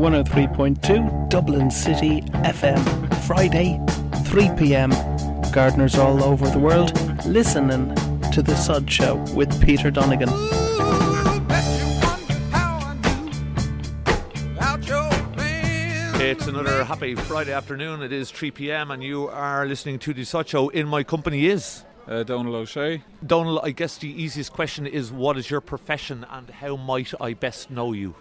103.2 Dublin City FM. Friday, 3 p.m. Gardeners all over the world listening to The Sod Show with Peter Donegan. It's another happy Friday afternoon. It is 3 p.m. and you are listening to The Sod Show. In my company is... Donal O'Shea. Donal, I guess the easiest question is, what is your profession and how might I best know you?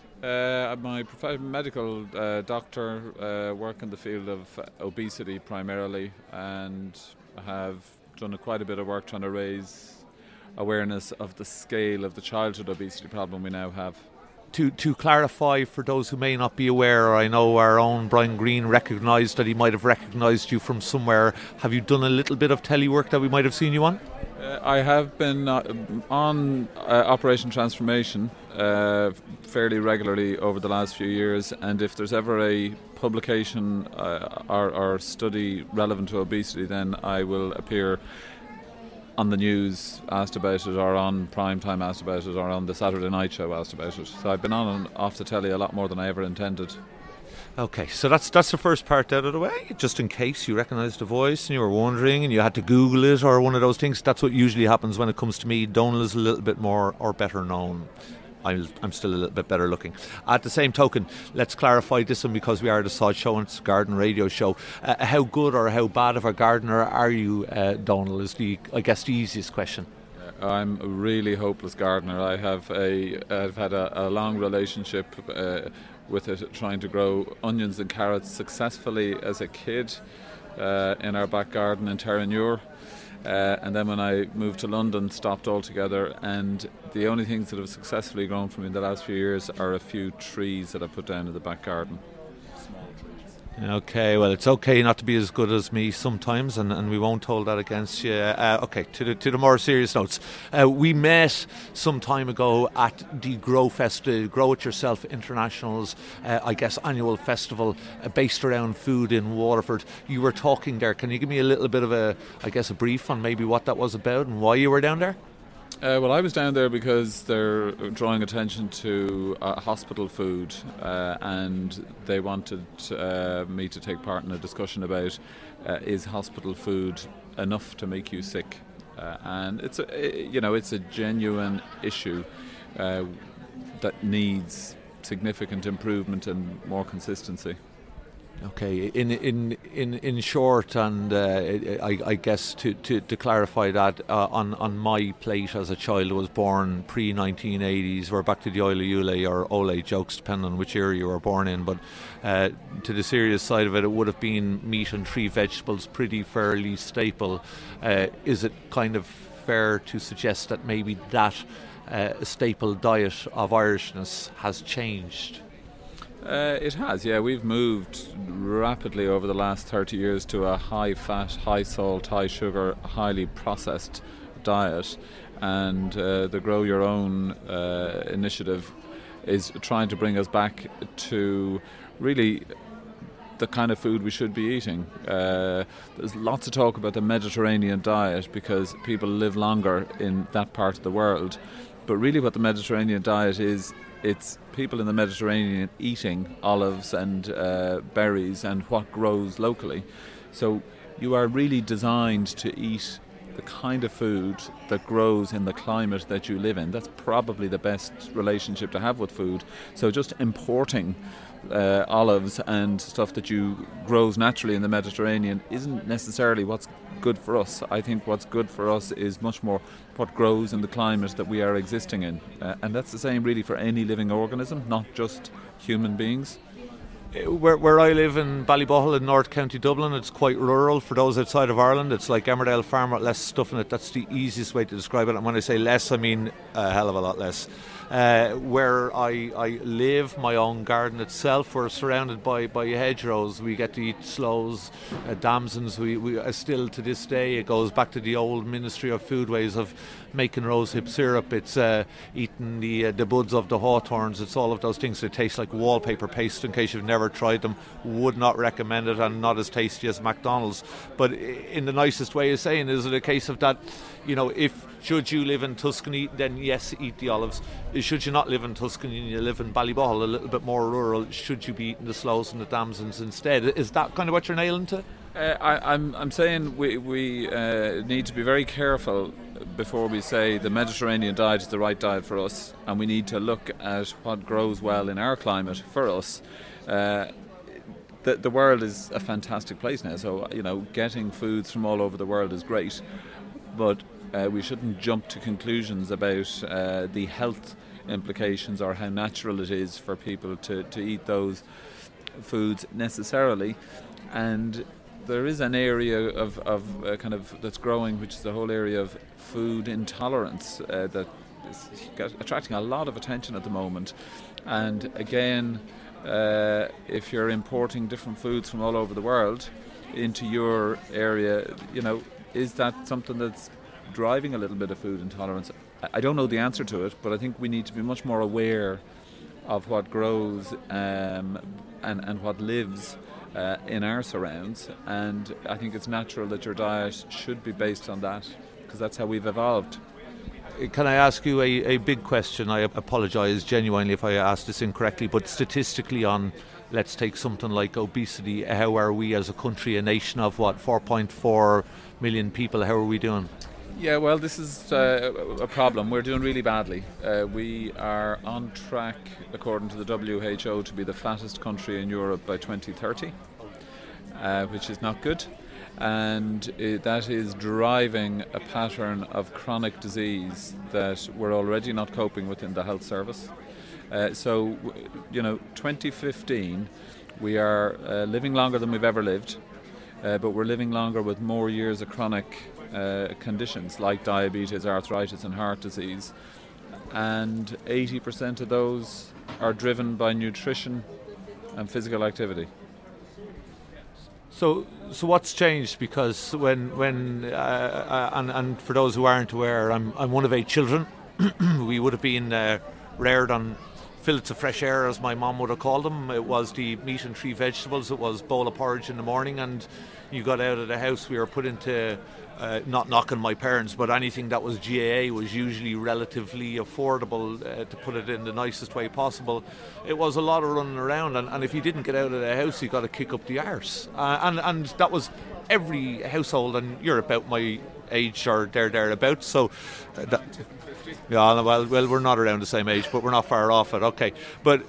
My medical doctor, work in the field of obesity primarily, and have done quite a bit of work trying to raise awareness of the scale of the childhood obesity problem we now have. To clarify for those who may not be aware, I know our own Brian Greene recognised that he might have recognised you from somewhere. Have you done a little bit of telework that we might have seen you on? I have been on Operation Transformation fairly regularly over the last few years, and if there's ever a publication or study relevant to obesity, then I will appear on the news asked about it, or on prime time asked about it, or on the Saturday night show asked about it. So I've been on and off the telly a lot more than I ever intended. Okay, so that's the first part out of the way. Just in case you recognised the voice and you were wondering and you had to Google it or one of those things. That's what usually happens when it comes to me. Donal is a little bit more or better known. I'm still a little bit better looking. At the same token, let's clarify this one, because we are the Sod Show and it's a garden radio show. How good or how bad of a gardener are you, Donal, is the easiest question. I'm a really hopeless gardener. I've had a long relationship with it, trying to grow onions and carrots successfully as a kid in our back garden in Terranure. And then when I moved to London, stopped altogether, and the only things that have successfully grown for me in the last few years are a few trees that I put down in the back garden. Okay, well, it's okay not to be as good as me sometimes, and we won't hold that against you. Okay, to the more serious notes. We met some time ago at the Grow Fest, Grow It Yourself International's, annual festival based around food in Waterford. You were talking there. Can you give me a little bit of a brief on maybe what that was about and why you were down there? Well, I was down there because they're drawing attention to hospital food, and they wanted me to take part in a discussion about is hospital food enough to make you sick, and it's a genuine issue that needs significant improvement and more consistency. Okay, in short, and I guess to clarify that, on my plate as a child, I was born pre-1980s. We're back to the Oile Ule or Ole jokes, depending on which era you were born in. But to the serious side of it, it would have been meat and 3 vegetables, pretty fairly staple. Is it kind of fair to suggest that maybe that staple diet of Irishness has changed? It has, yeah. We've moved rapidly over the last 30 years to a high-fat, high-salt, high-sugar, highly processed diet, and the Grow Your Own initiative is trying to bring us back to really the kind of food we should be eating. There's lots of talk about the Mediterranean diet because people live longer in that part of the world, but really what the Mediterranean diet is, it's people in the Mediterranean eating olives and berries and what grows locally. So you are really designed to eat the kind of food that grows in the climate that you live in. That's probably the best relationship to have with food. So just importing olives and stuff that grows naturally in the Mediterranean isn't necessarily what's good for us. I think what's good for us is much more what grows in the climate that we are existing in, and that's the same really for any living organism, not just human beings. Where I live in Ballybohol in North County Dublin, it's quite rural. For those outside of Ireland, it's like Emmerdale Farm with less stuff in it. That's the easiest way to describe it, and when I say less, I mean a hell of a lot less. Where I live, my own garden itself, we're surrounded by hedgerows. We get to eat sloes, damsons. We still to this day, it goes back to the old Ministry of Foodways of making rosehip syrup, it's eating the buds of the hawthorns, it's all of those things that taste like wallpaper paste. In case you've never tried them, would not recommend it, and not as tasty as McDonald's. But in the nicest way of saying, is it a case of that, should you live in Tuscany, then yes, eat the olives. Should you not live in Tuscany and you live in Ballyball, a little bit more rural, should you be eating the sloes and the damsons instead? Is that kind of what you're nailing to? I'm saying we need to be very careful before we say the Mediterranean diet is the right diet for us, and we need to look at what grows well in our climate for us. The world is a fantastic place now, so getting foods from all over the world is great, but we shouldn't jump to conclusions about the health implications or how natural it is for people to eat those foods necessarily. And there is an area of kind of that's growing, which is the whole area of food intolerance that is attracting a lot of attention at the moment. And again, if you're importing different foods from all over the world into your area, is that something that's driving a little bit of food intolerance? I don't know the answer to it, but I think we need to be much more aware of what grows and what lives in our surrounds, and I think it's natural that your diet should be based on that, because that's how we've evolved. Can I ask you a big question? I apologise genuinely if I asked this incorrectly, but statistically on, let's take something like obesity, how are we as a country, a nation of 4.4 million people, how are we doing? Yeah, well, this is a problem. We're doing really badly. We are on track, according to the WHO, to be the fattest country in Europe by 2030, which is not good. And that is driving a pattern of chronic disease that we're already not coping with in the health service. 2015, we are living longer than we've ever lived, but we're living longer with more years of chronic conditions like diabetes, arthritis and heart disease, and 80% of those are driven by nutrition and physical activity. So what's changed? Because and for those who aren't aware, I'm one of 8 children. We would have been reared on fillets of fresh air, as my mum would have called them. It was the meat and 3 vegetables. It was bowl of porridge in the morning, and you got out of the house. We were put into not knocking my parents, but anything that was GAA was usually relatively affordable, to put it in the nicest way possible. It was a lot of running around, and if you didn't get out of the house, you got to kick up the arse. And that was every household, and you're about my age or thereabouts. So, yeah, well, we're not around the same age, but we're not far off it. Okay, but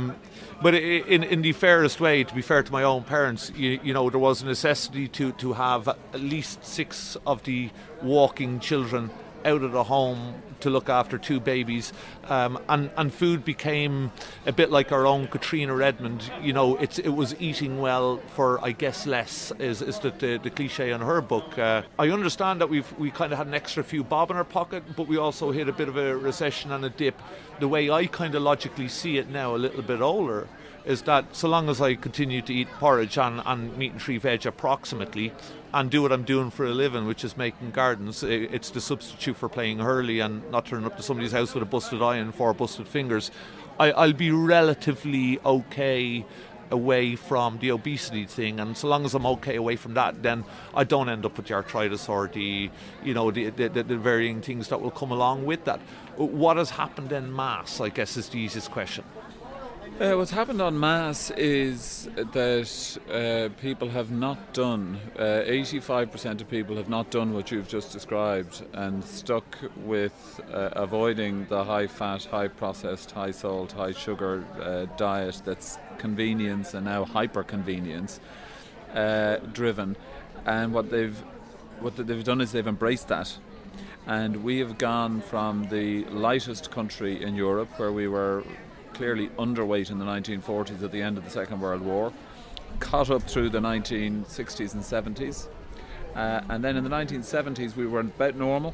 in the fairest way, to be fair to my own parents, there was a necessity to have at least 6 of the walking children out of the home to look after 2 babies, and food became a bit like our own Katrina Redmond. It was eating well for, I guess, less is the cliche in her book. I understand that we kind of had an extra few bob in our pocket, but we also hit a bit of a recession and a dip. The way I kind of logically see it now, a little bit older, is that so long as I continue to eat porridge and meat and 3 veg approximately, and do what I'm doing for a living, which is making gardens, it's the substitute for playing hurley and not turning up to somebody's house with a busted eye and 4 busted fingers, I'll be relatively okay away from the obesity thing. And so long as I'm okay away from that, then I don't end up with the arthritis or the varying things that will come along with that. What has happened en masse, I guess, is the easiest question. What's happened en masse is that people have not done, 85% of people have not done what you've just described and stuck with avoiding the high fat, high processed, high salt, high sugar diet that's convenience and now hyper convenience driven. And what they've done is they've embraced that. And we have gone from the lightest country in Europe, where we were clearly underweight in the 1940s at the end of the Second World War, caught up through the 1960s and 70s, and then in the 1970s we were about normal,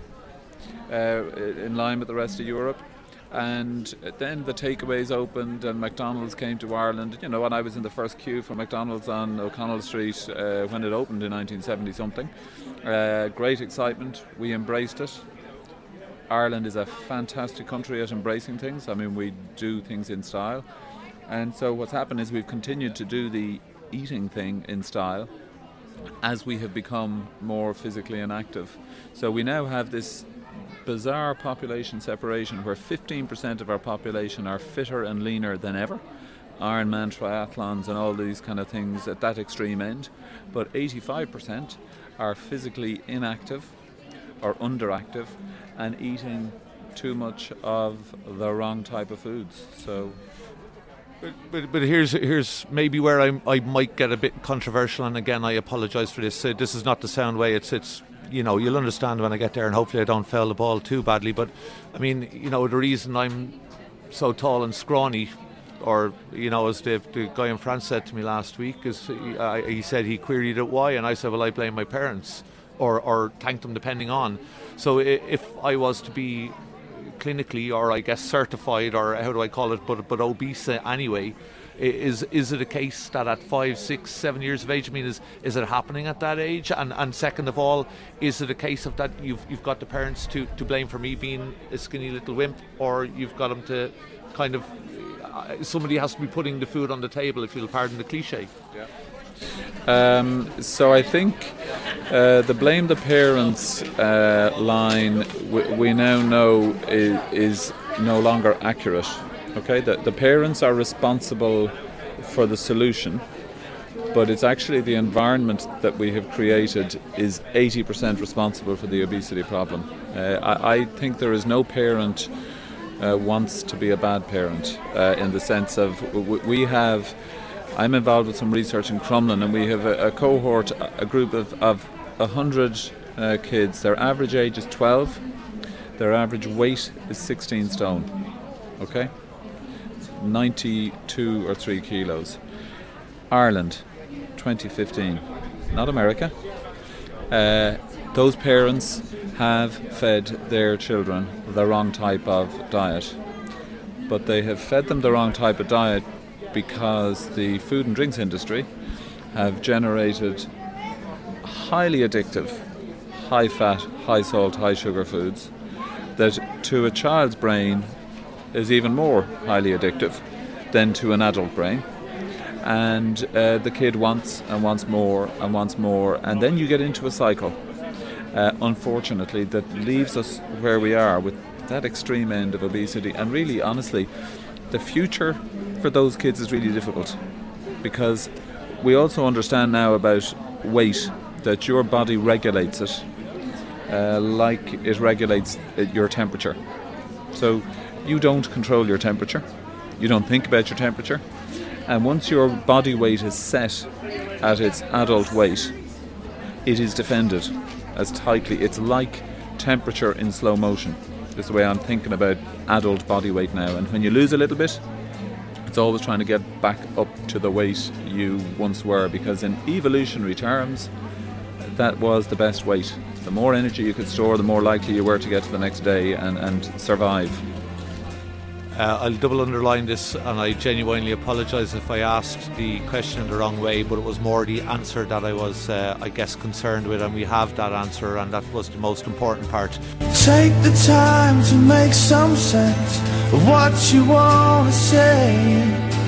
in line with the rest of Europe, and then the takeaways opened and McDonald's came to Ireland. And I was in the first queue for McDonald's on O'Connell Street when it opened in 1970 something. Great excitement, we embraced it. Ireland is a fantastic country at embracing things. I mean, we do things in style. And so what's happened is we've continued to do the eating thing in style as we have become more physically inactive. So we now have this bizarre population separation where 15% of our population are fitter and leaner than ever. Ironman triathlons and all these kind of things at that extreme end. But 85% are physically inactive or underactive and eating too much of the wrong type of foods. So But here's maybe where I might get a bit controversial, and again I apologise for this. This is not the sound way. It's you'll understand when I get there, and hopefully I don't foul the ball too badly. But I mean, the reason I'm so tall and scrawny, or as the guy in France said to me last week, is he said he queried it why, and I said, well, I blame my parents or thank them depending on. So if I was to be clinically, or I guess certified, or how do I call it, but obese anyway, is it a case that at 5, 6, 7 years of age, I mean, is it happening at that age? And second of all, is it a case of that you've got the parents to blame for me being a skinny little wimp, or you've got them to kind of somebody has to be putting the food on the table, if you'll pardon the cliche? So I think the blame the parents line we now know is no longer accurate. Okay, the parents are responsible for the solution, but it's actually the environment that we have created is 80% responsible for the obesity problem. I think there is no parent wants to be a bad parent in the sense of I'm involved with some research in Crumlin, and we have a cohort, a group of 100 kids. Their average age is 12. Their average weight is 16 stone. Okay? 92 or 3 kilos. Ireland, 2015. Not America. Those parents have fed their children the wrong type of diet. But they have fed them the wrong type of diet because the food and drinks industry have generated highly addictive, high fat, high salt, high sugar foods that to a child's brain is even more highly addictive than to an adult brain. And the kid wants and wants more and wants more, and then you get into a cycle, unfortunately, that leaves us where we are with that extreme end of obesity. And really, honestly, the future for those kids is really difficult, because we also understand now about weight, that your body regulates it like it regulates your temperature. So you don't control your temperature, you don't think about your temperature, and once your body weight is set at its adult weight, it is defended as tightly. It's like temperature in slow motion is the way I'm thinking about adult body weight now. And when you lose a little bit, it's always trying to get back up to the weight you once were, because in evolutionary terms, that was the best weight. The more energy you could store, the more likely you were to get to the next day and survive. I'll double underline this, and I genuinely apologise if I asked the question in the wrong way, but it was more the answer that I was, I guess, concerned with, and we have that answer, and that was the most important part. Take the time to make some sense of what you want to say.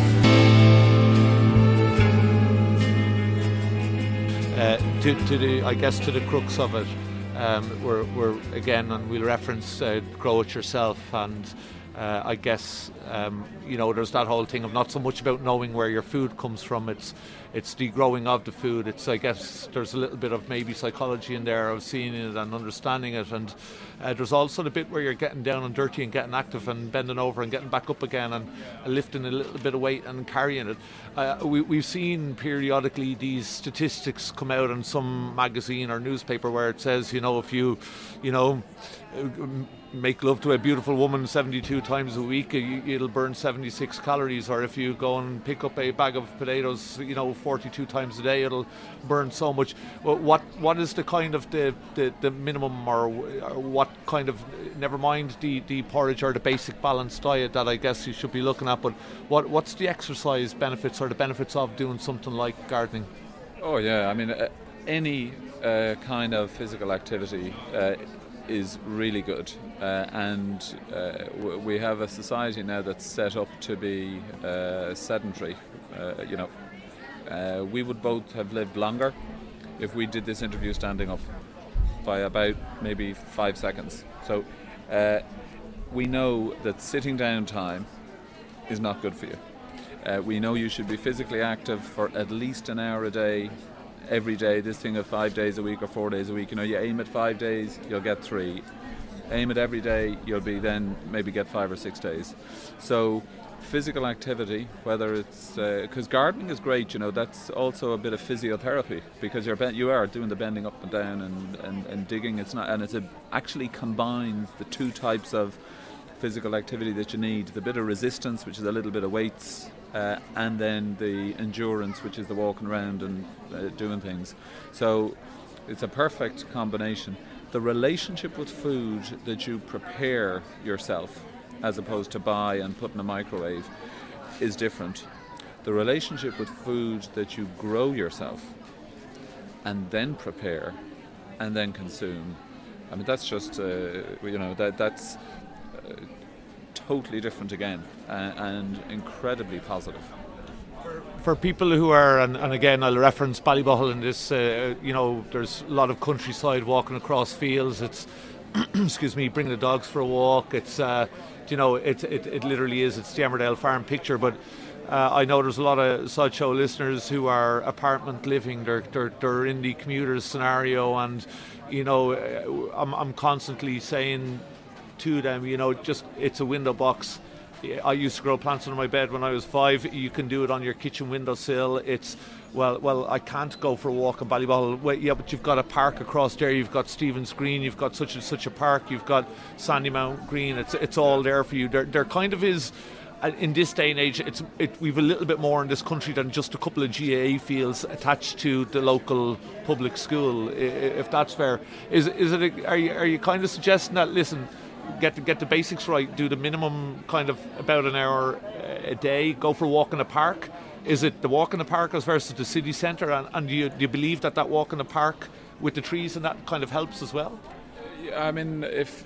To the crux of it, we're again, and we'll reference Grow It Yourself, and I guess there's that whole thing of not so much about knowing where your food comes from. It's the growing of the food. It's, I guess, there's a little bit of maybe psychology in there of seeing it and understanding it, and there's also the bit where you're getting down and dirty and getting active and bending over and getting back up again and lifting a little bit of weight and carrying it. We've seen periodically these statistics come out in some magazine or newspaper where it says, if you make love to a beautiful woman 72 times a week, it'll burn 76 calories, or if you go and pick up a bag of potatoes 42 times a day, it'll burn so much. Well, what is the kind of the minimum, or what kind of, never mind the porridge or the basic balanced diet that I guess you should be looking at, but what's the exercise benefits or the benefits of doing something like gardening? Oh yeah, I mean any kind of physical activity is really good, and we have a society now that's set up to be sedentary. We would both have lived longer if we did this interview standing up by about maybe 5 seconds. So we know that sitting down time is not good for you. We know you should be physically active for at least an hour a day, every day. This thing of 5 days a week or 4 days a week, you aim at 5 days, you'll get 3. Aim at every day, you'll be then maybe get 5 or 6 days. So physical activity, whether it's because gardening is great, that's also a bit of physiotherapy, because you are doing the bending up and down and digging. It's not, and it actually combines the two types of physical activity that you need: the bit of resistance, which is a little bit of weights, and then the endurance, which is the walking around and doing things. So it's a perfect combination. The relationship with food that you prepare yourself, as opposed to buy and put in a microwave, is different. The relationship with food that you grow yourself and then prepare and then consume, I mean, that's just that's totally different again, and incredibly positive. For people who are, and again I'll reference Ballybohol in this, there's a lot of countryside, walking across fields. It's excuse me, bringing the dogs for a walk. It's it literally is. It's the Emmerdale Farm picture. But I know there's a lot of Sod Show listeners who are apartment living. They're in the commuters scenario, and I'm constantly saying to them, just it's a window box. I used to grow plants under my bed when I was 5. You can do it on your kitchen windowsill. It's well, I can't go for a walk in Ballybohol. Well, yeah, but you've got a park across there. You've got Stephen's Green. You've got such and such a park. You've got Sandymount Green. It's all there for you. There kind of is. In this day and age, we've a little bit more in this country than just a couple of GAA fields attached to the local public school. If that's fair, are you kind of suggesting that? Listen, get the basics right. Do the minimum, kind of about an hour a day. Go for a walk in the park. Is it the walk in the park as versus the city centre? And do you believe that walk in the park with the trees and that kind of helps as well? I mean, if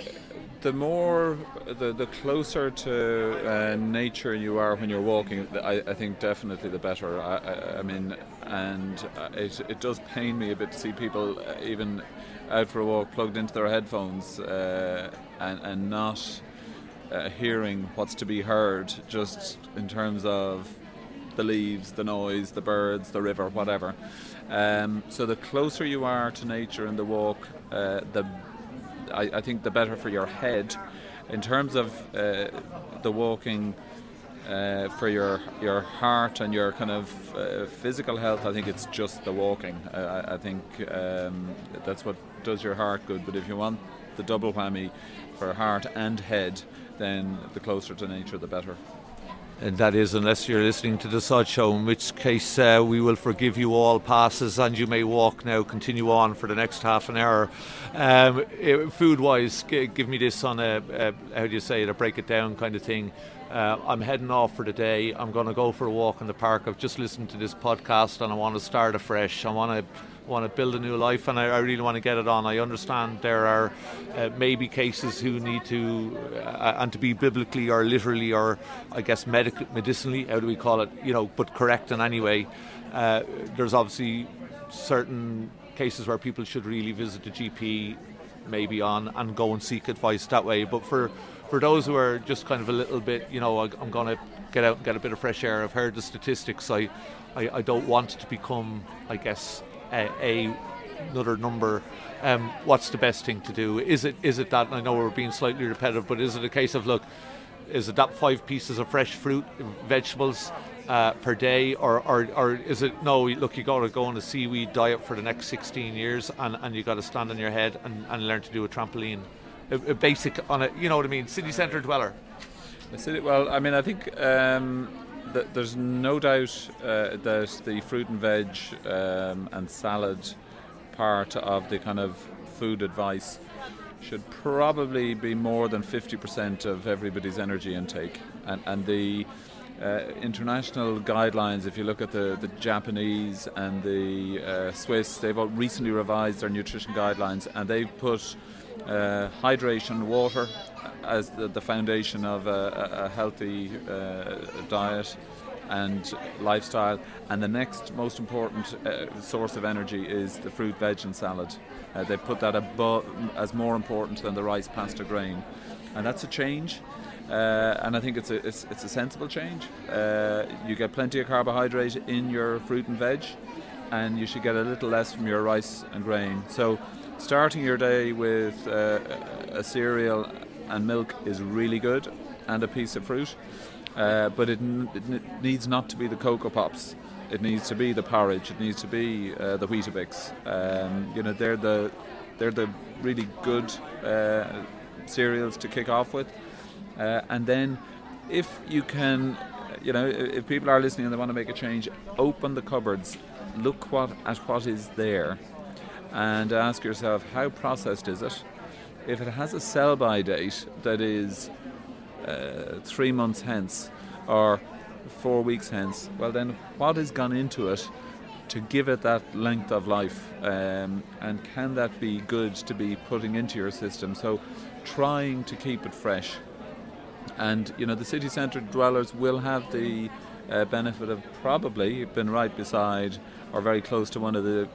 the closer to nature you are when you're walking, I think definitely the better. I mean, and it does pain me a bit to see people even out for a walk plugged into their headphones and not hearing what's to be heard, just in terms of the leaves, the noise, the birds, the river, whatever. So the closer you are to nature in the walk, I think the better for your head. In terms of the walking for your heart and your kind of physical health, I think it's just the walking. I think that's what does your heart good. But if you want the double whammy for heart and head, then the closer to nature, the better. And that is, unless you're listening to the Sod Show, in which case we will forgive you all passes and you may walk now, continue on for the next half an hour. Food-wise, give me this on a how do you say it, a break it down kind of thing. I'm heading off for the day. I'm going to go for a walk in the park. I've just listened to this podcast and I want to start afresh. I want to build a new life, and I really want to get it on. I understand there are maybe cases who need to, and to be biblically or literally or I guess medicinally, how do we call it, but correct in any way. There's obviously certain cases where people should really visit the GP maybe on and go and seek advice that way. But for those who are just kind of a little bit, I'm going to get out and get a bit of fresh air. I've heard the statistics. I don't want to become, I guess, another number. What's the best thing to do? Is it that, and I know we're being slightly repetitive, but is it a case of, look, is it that 5 pieces of fresh fruit, vegetables per day, or is it, no, look, you got to go on a seaweed diet for the next 16 years and you got to stand on your head and learn to do a trampoline, a basic on a, you know what I mean, city centre dweller. Well, I mean, I think there's no doubt that the fruit and veg and salad part of the kind of food advice should probably be more than 50% of everybody's energy intake. And the international guidelines, if you look at the Japanese and the Swiss, they've all recently revised their nutrition guidelines, and they've put hydration, water as the foundation of a healthy diet and lifestyle, and the next most important source of energy is the fruit, veg and salad. They put that as more important than the rice, pasta, grain, and that's a change, and I think it's a sensible change. You get plenty of carbohydrate in your fruit and veg, and you should get a little less from your rice and grain. So starting your day with a cereal and milk is really good, and a piece of fruit. But it needs not to be the Cocoa Pops. It needs to be the porridge. It needs to be the Weetabix. They're the really good cereals to kick off with. And then, if you can, if people are listening and they want to make a change, open the cupboards, look at what is there, and ask yourself, how processed is it? If it has a sell-by date that is 3 months hence or 4 weeks hence, well then what has gone into it to give it that length of life, and can that be good to be putting into your system? So trying to keep it fresh, and the city centre dwellers will have the benefit of probably been right beside or very close to one of the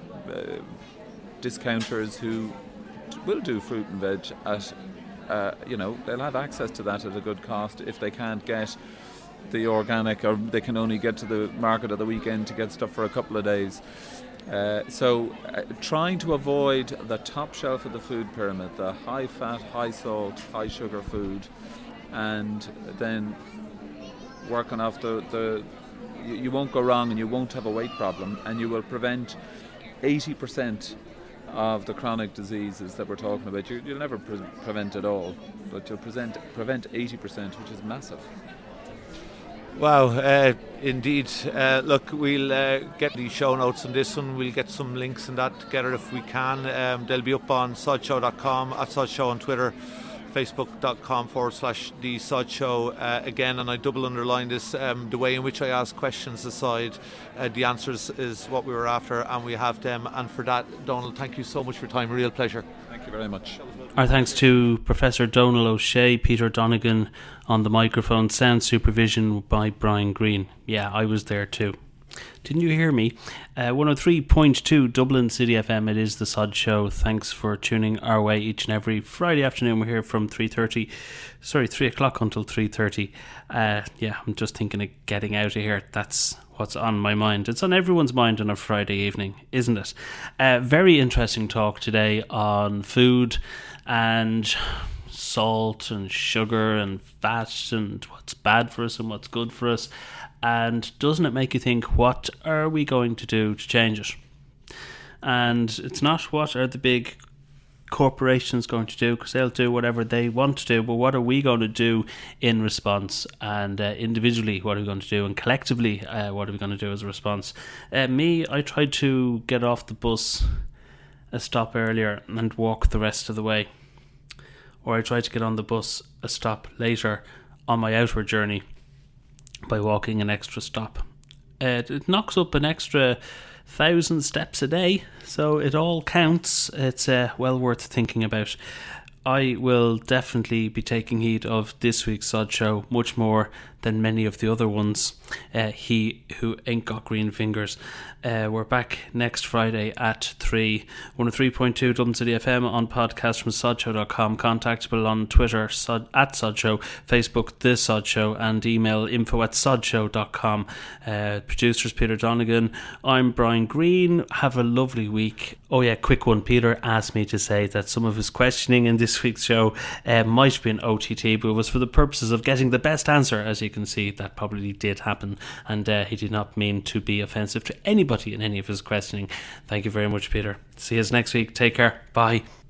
discounters who will do fruit and veg at they'll have access to that at a good cost if they can't get the organic, or they can only get to the market at the weekend to get stuff for a couple of days. So trying to avoid the top shelf of the food pyramid, the high fat, high salt, high sugar food, and then working off you won't go wrong, and you won't have a weight problem, and you will prevent 80% of the chronic diseases that we're talking about. You'll never prevent it all, but you'll prevent 80%, which is massive. Wow, indeed. Look, we'll get the show notes on this one. We'll get some links and that together if we can. They'll be up on sodshow.com, at sodshow on Twitter, facebook.com/The Sod Show. Again, and I double underline this, the way in which I ask questions aside, the answers is what we were after, and we have them. And for that, Donald, thank you so much for your time. Real pleasure. Thank you very much. Our thanks to Professor Donal O'Shea, Peter Donegan on the microphone, sound supervision by Brian Green. Yeah, I was there too. Didn't you hear me? 103.2 Dublin City FM. It is The Sod Show. Thanks for tuning our way each and every Friday afternoon. We're here from 3 o'clock until 3:30. I'm just thinking of getting out of here. That's what's on my mind. It's on everyone's mind on a Friday evening, isn't it? Very interesting talk today on food and salt and sugar and fat and what's bad for us and what's good for us. And doesn't it make you think, what are we going to do to change it? And it's not what are the big corporations going to do, because they'll do whatever they want to do, but what are we going to do in response? And individually, what are we going to do? And collectively, what are we going to do as a response? I tried to get off the bus a stop earlier and walk the rest of the way. Or I tried to get on the bus a stop later on my outward journey by walking an extra stop. It knocks up an extra 1,000 steps a day, so it all counts. It's well worth thinking about. I will definitely be taking heed of this week's Sod Show much more than many of the other ones. He who ain't got green fingers. We're back next Friday at 3. 103.2 Dublin City FM, on podcast from sodshow.com. Contactable on Twitter at Sodshow, Facebook The Sod Show, and email info@sodshow.com. Producers Peter Donegan. I'm Brian Green. Have a lovely week. Oh yeah, quick one. Peter asked me to say that some of his questioning in this week's show might have been OTT, but it was for the purposes of getting the best answer. As you can see, that probably did happen, and he did not mean to be offensive to anybody in any of his questioning. Thank you very much, Peter. See you next week. Take care. Bye.